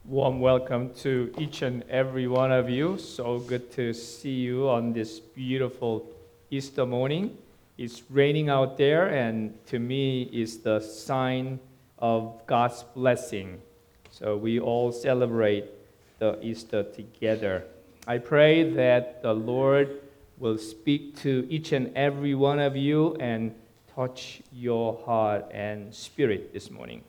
Warm welcome to each and every one of you. So good to see you on this beautiful Easter morning. It's raining out there, and to me, it's the sign of God's blessing. So we all celebrate the Easter together. I pray that the Lord will speak to each and every one of you and touch your heart and spirit this morning.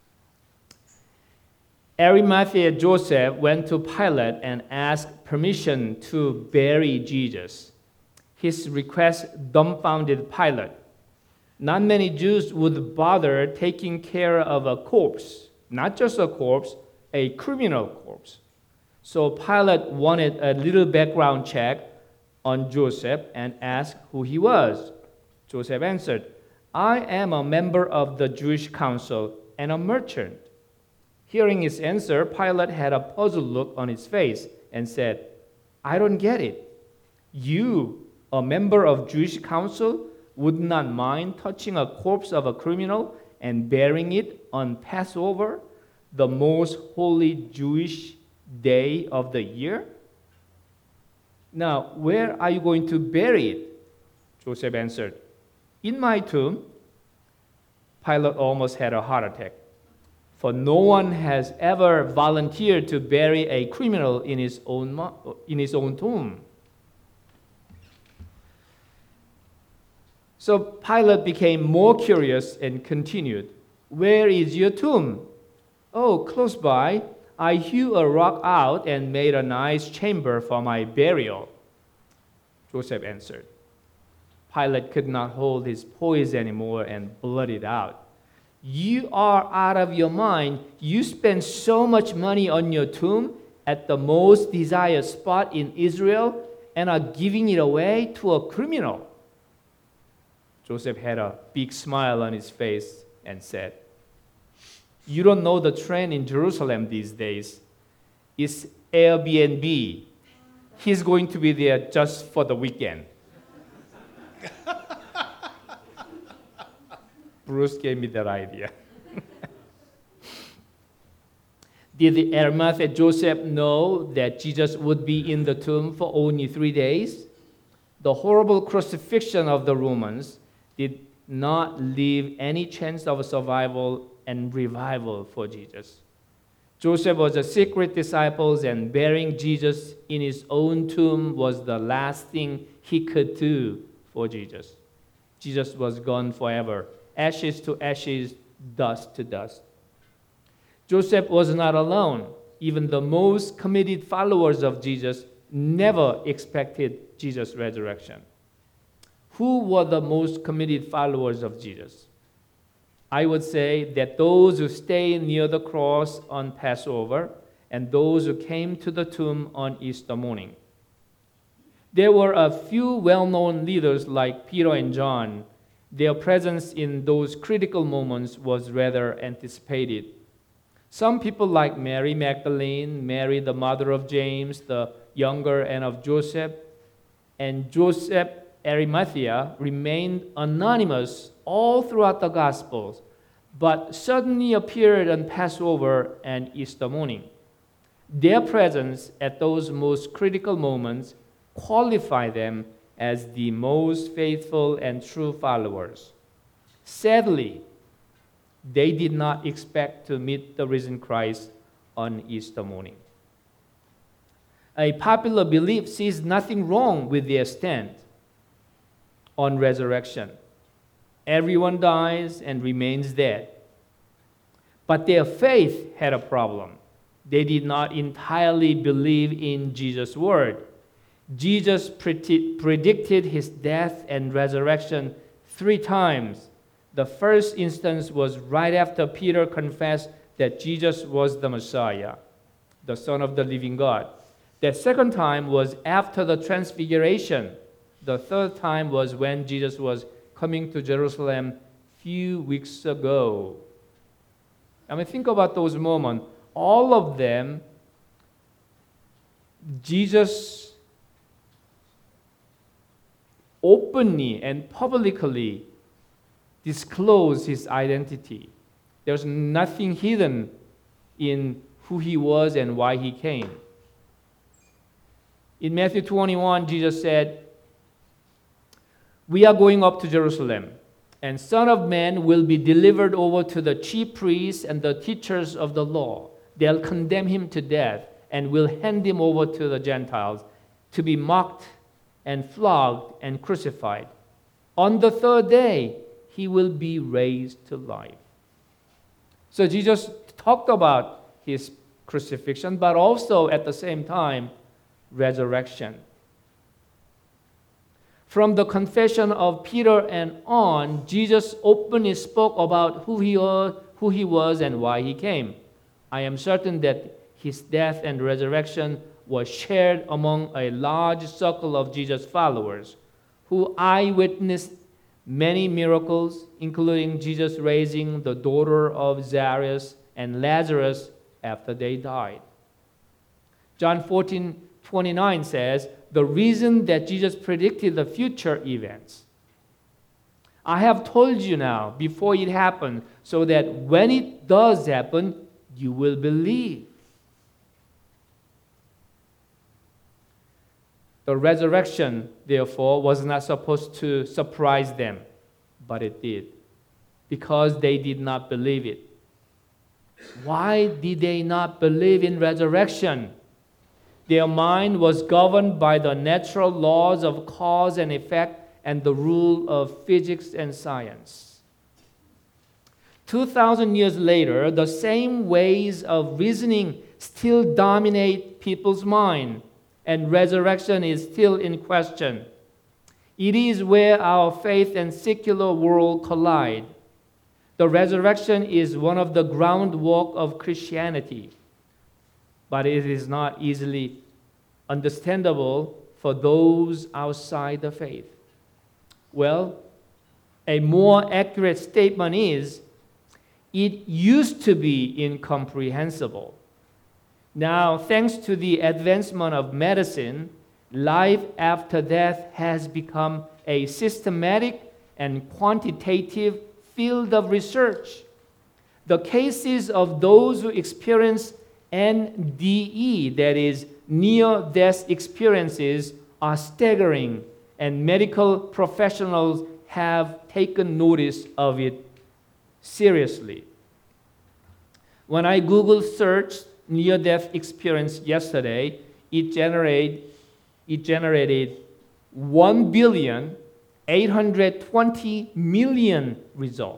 Arimathea Joseph went to Pilate and asked permission to bury Jesus. His request dumbfounded Pilate. Not many Jews would bother taking care of a corpse, not just a corpse, a criminal corpse. So Pilate wanted a little background check on Joseph and asked who he was. Joseph answered, "I am a member of the Jewish council and a merchant." Hearing his answer, Pilate had a puzzled look on his face and said, "I don't get it. You, a member of Jewish council, would not mind touching a corpse of a criminal and burying it on Passover, the most holy Jewish day of the year? Now, where are you going to bury it?" Joseph answered, "In my tomb." Pilate almost had a heart attack. For no one has ever volunteered to bury a criminal in his own tomb. So Pilate became more curious and continued, "Where is your tomb?" "Oh, close by. I hew a rock out and made a nice chamber for my burial," Joseph answered. Pilate could not hold his poise anymore and blurted out, "You are out of your mind. You spend so much money on your tomb at the most desired spot in Israel and are giving it away to a criminal." Joseph had a big smile on his face and said, "You don't know the trend in Jerusalem these days. It's Airbnb. He's going to be there just for the weekend." Bruce gave me that idea. Did Arimathea Joseph know that Jesus would be in the tomb for only 3 days? The horrible crucifixion of the Romans did not leave any chance of survival and revival for Jesus. Joseph was a secret disciple, and burying Jesus in his own tomb was the last thing he could do for Jesus. Jesus was gone forever. Ashes to ashes, dust to dust. Joseph was not alone. Even the most committed followers of Jesus never expected Jesus' resurrection. Who were the most committed followers of Jesus? I would say that those who stayed near the cross on Passover and those who came to the tomb on Easter morning. There were a few well-known leaders like Peter and John. Their presence in those critical moments was rather anticipated. Some people like Mary Magdalene, Mary the mother of James, the younger, and of Joseph, and Joseph Arimathea remained anonymous all throughout the Gospels, but suddenly appeared on Passover and Easter morning. Their presence at those most critical moments qualified them as the most faithful and true followers. Sadly, they did not expect to meet the risen Christ on Easter morning. A popular belief sees nothing wrong with their stand on resurrection. Everyone dies and remains dead. But their faith had a problem. They did not entirely believe in Jesus' word. Jesus predicted his death and resurrection 3 times. The first instance was right after Peter confessed that Jesus was the Messiah, the Son of the living God. The second time was after the transfiguration. The third time was when Jesus was coming to Jerusalem a few weeks ago. I mean, think about those moments. All of them, Jesus openly and publicly disclosed his identity. There's nothing hidden in who he was and why he came. In Matthew 21, Jesus said, "We are going up to Jerusalem, and Son of Man will be delivered over to the chief priests and the teachers of the law. They'll condemn him to death and will hand him over to the Gentiles to be mocked and flogged and crucified. On the third day, he will be raised to life." So Jesus talked about his crucifixion, but also at the same time, resurrection. From the confession of Peter and on, Jesus openly spoke about who he was and why he came. I am certain that his death and resurrection was shared among a large circle of Jesus' followers, who eyewitnessed many miracles, including Jesus raising the daughter of Jairus and Lazarus after they died. John 14:29 says, the reason that Jesus predicted the future events. I have told you now before it happened, so that when it does happen, you will believe. The resurrection, therefore, was not supposed to surprise them, but it did, because they did not believe it. Why did they not believe in resurrection? Their mind was governed by the natural laws of cause and effect and the rule of physics and science. 2,000 years later, the same ways of reasoning still dominate people's mind, and resurrection is still in question. It is where our faith and secular world collide. The resurrection is one of the groundwork of Christianity, but it is not easily understandable for those outside the faith. Well, a more accurate statement is, it used to be incomprehensible. Now, thanks to the advancement of medicine, life after death has become a systematic and quantitative field of research. The cases of those who experience NDE, that is, near-death experiences, are staggering, and medical professionals have taken notice of it seriously. When I Google searched near-death experience yesterday, it generated 1,820,000,000 results.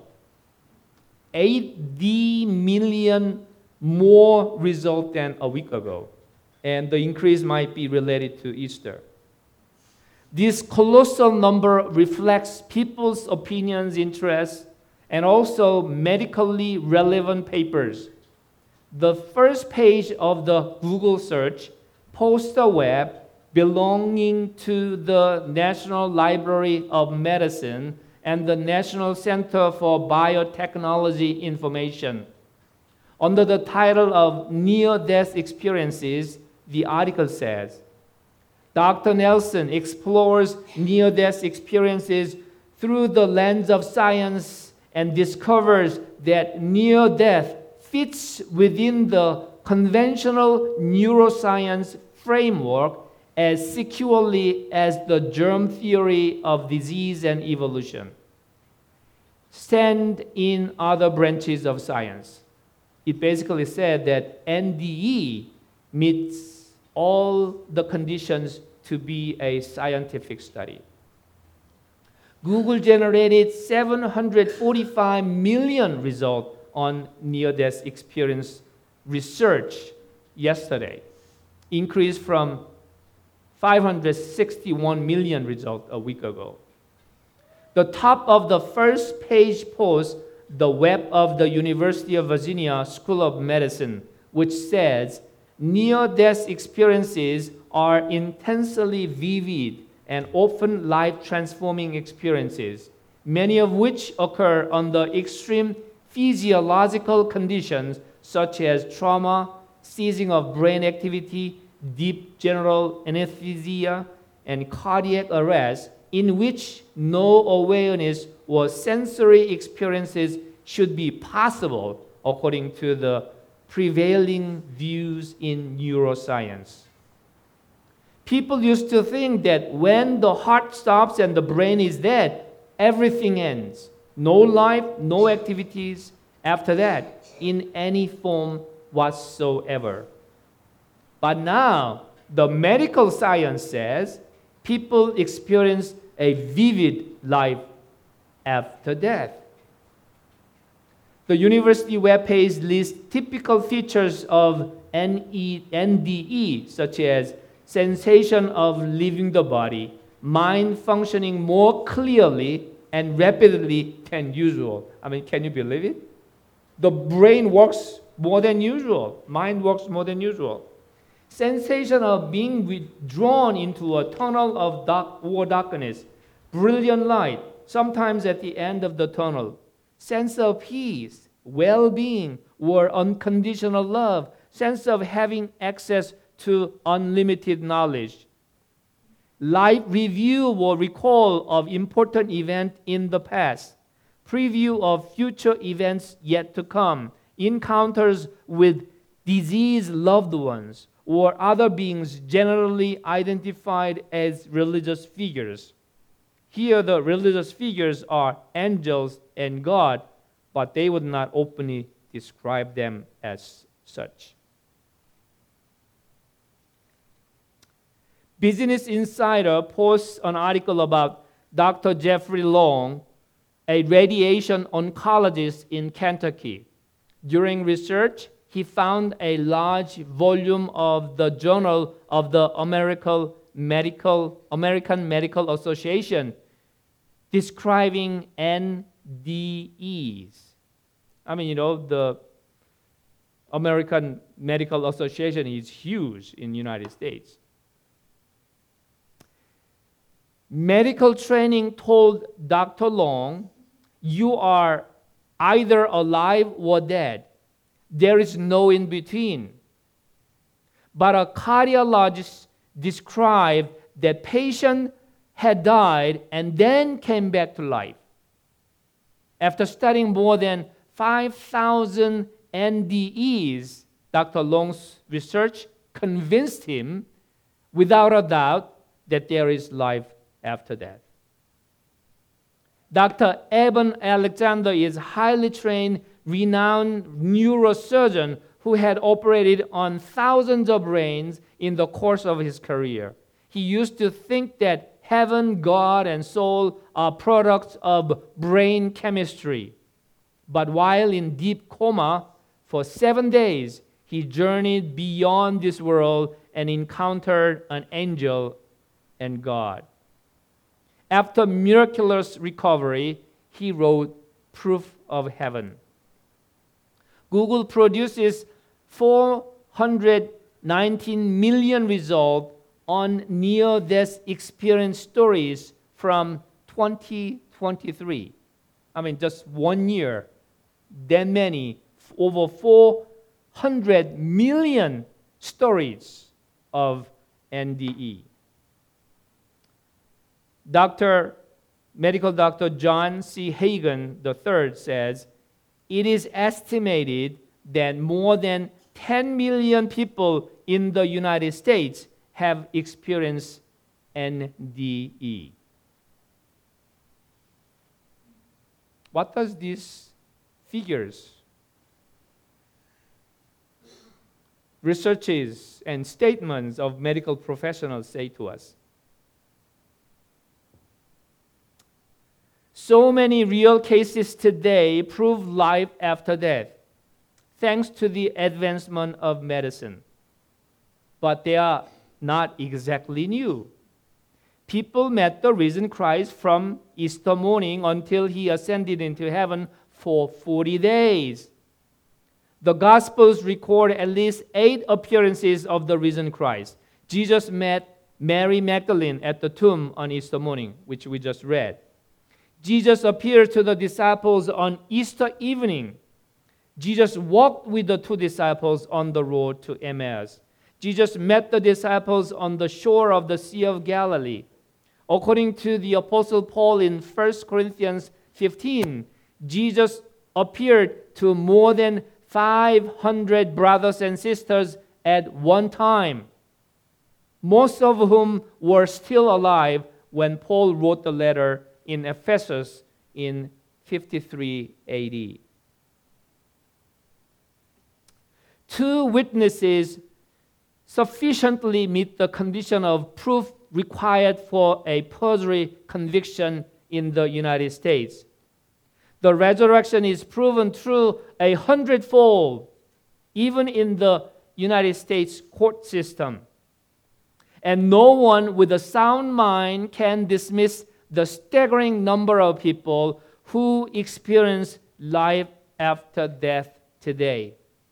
80 million more results than a week ago. And the increase might be related to Easter. This colossal number reflects people's opinions, interests, and also medically relevant papers. The first page of the Google search posts a web belonging to the National Library of Medicine and the National Center for Biotechnology Information. Under the title of Near-Death Experiences, the article says, Dr. Nelson explores near-death experiences through the lens of science and discovers that near-death fits within the conventional neuroscience framework as securely as the germ theory of disease and evolution stand in other branches of science. It basically said that NDE meets all the conditions to be a scientific study. Google generated 745 million results on near-death experience research yesterday, increased from 561 million results a week ago. The top of the first page posts the web of the University of Virginia School of Medicine, which says, near-death experiences are intensely vivid and often life-transforming experiences, many of which occur under extreme physiological conditions such as trauma, ceasing of brain activity, deep general anesthesia, and cardiac arrest, in which no awareness or sensory experiences should be possible, according to the prevailing views in neuroscience. People used to think that when the heart stops and the brain is dead, everything ends. No life, no activities after that in any form whatsoever. But now, the medical science says people experience a vivid life after death. The university webpage lists typical features of NDE, such as sensation of leaving the body, mind functioning more clearly and rapidly than usual. I mean, can you believe it? The brain works more than usual. Mind works more than usual. Sensation of being withdrawn into a tunnel of darkness, brilliant light, sometimes at the end of the tunnel. Sense of peace, well-being, or unconditional love, sense of having access to unlimited knowledge. Light review or recall of important event in the past, preview of future events yet to come, encounters with diseased loved ones, or other beings generally identified as religious figures. Here the religious figures are angels and God, but they would not openly describe them as such. Business Insider posts an article about Dr. Jeffrey Long, a radiation oncologist in Kentucky. During research, he found a large volume of the Journal of the American Medical Association describing NDEs. I mean, the American Medical Association is huge in the United States. Medical training told Dr. Long, you are either alive or dead. There is no in between. But a cardiologist described that patient had died and then came back to life. After studying more than 5,000 NDEs, Dr. Long's research convinced him without a doubt that there is life after that. Dr. Eben Alexander is a highly trained, renowned neurosurgeon who had operated on thousands of brains in the course of his career. He used to think that heaven, God, and soul are products of brain chemistry. But while in deep coma for 7 days, he journeyed beyond this world and encountered an angel and God. After miraculous recovery, he wrote Proof of Heaven. Google produces 419 million results on near-death experience stories from 2023. I mean, just 1 year, that many, over 400 million stories of NDE. Medical doctor John C. Hagen III says, it is estimated that more than 10 million people in the United States have experienced NDE. What does these figures, researches, and statements of medical professionals say to us? So many real cases today prove life after death, thanks to the advancement of medicine. But they are not exactly new. People met the risen Christ from Easter morning until he ascended into heaven for 40 days. The Gospels record at least 8 appearances of the risen Christ. Jesus met Mary Magdalene at the tomb on Easter morning, which we just read. Jesus appeared to the disciples on Easter evening. Jesus walked with the 2 disciples on the road to Emmaus. Jesus met the disciples on the shore of the Sea of Galilee. According to the Apostle Paul in 1 Corinthians 15, Jesus appeared to more than 500 brothers and sisters at one time, most of whom were still alive when Paul wrote the letter in Ephesus in 53 AD. Two witnesses sufficiently meet the condition of proof required for a perjury conviction in the United States. The resurrection is proven true 100-fold, even in the United States court system. And no one with a sound mind can dismiss the staggering number of people who experience life after death today.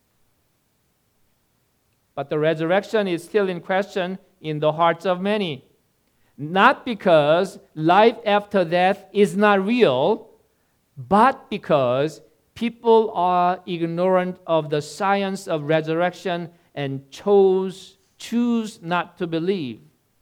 But the resurrection is still in question in the hearts of many. Not because life after death is not real, but because people are ignorant of the science of resurrection and choose not to believe.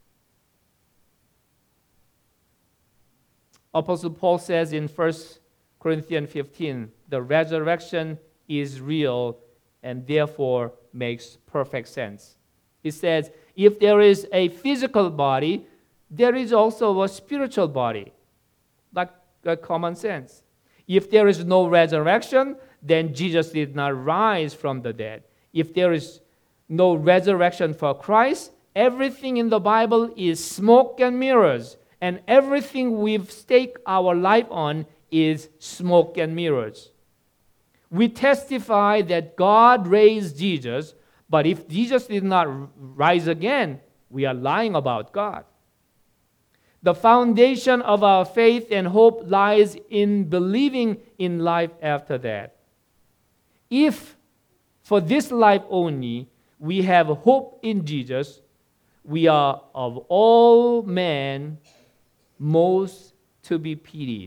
Apostle Paul says in 1 Corinthians 15, the resurrection is real and therefore makes perfect sense. He says, if there is a physical body, there is also a spiritual body, like common sense. If there is no resurrection, then Jesus did not rise from the dead. If there is no resurrection for Christ, everything in the Bible is smoke and mirrors, and everything we've staked our life on is smoke and mirrors. We testify that God raised Jesus, but if Jesus did not rise again, we are lying about God. The foundation of our faith and hope lies in believing in life after death. If for this life only we have hope in Jesus, we are of all men most to be pitied.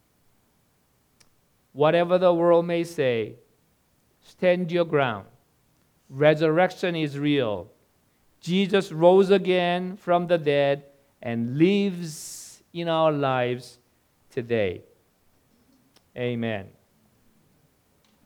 Whatever the world may say, stand your ground. Resurrection is real. Jesus rose again from the dead and lives in our lives today. Amen.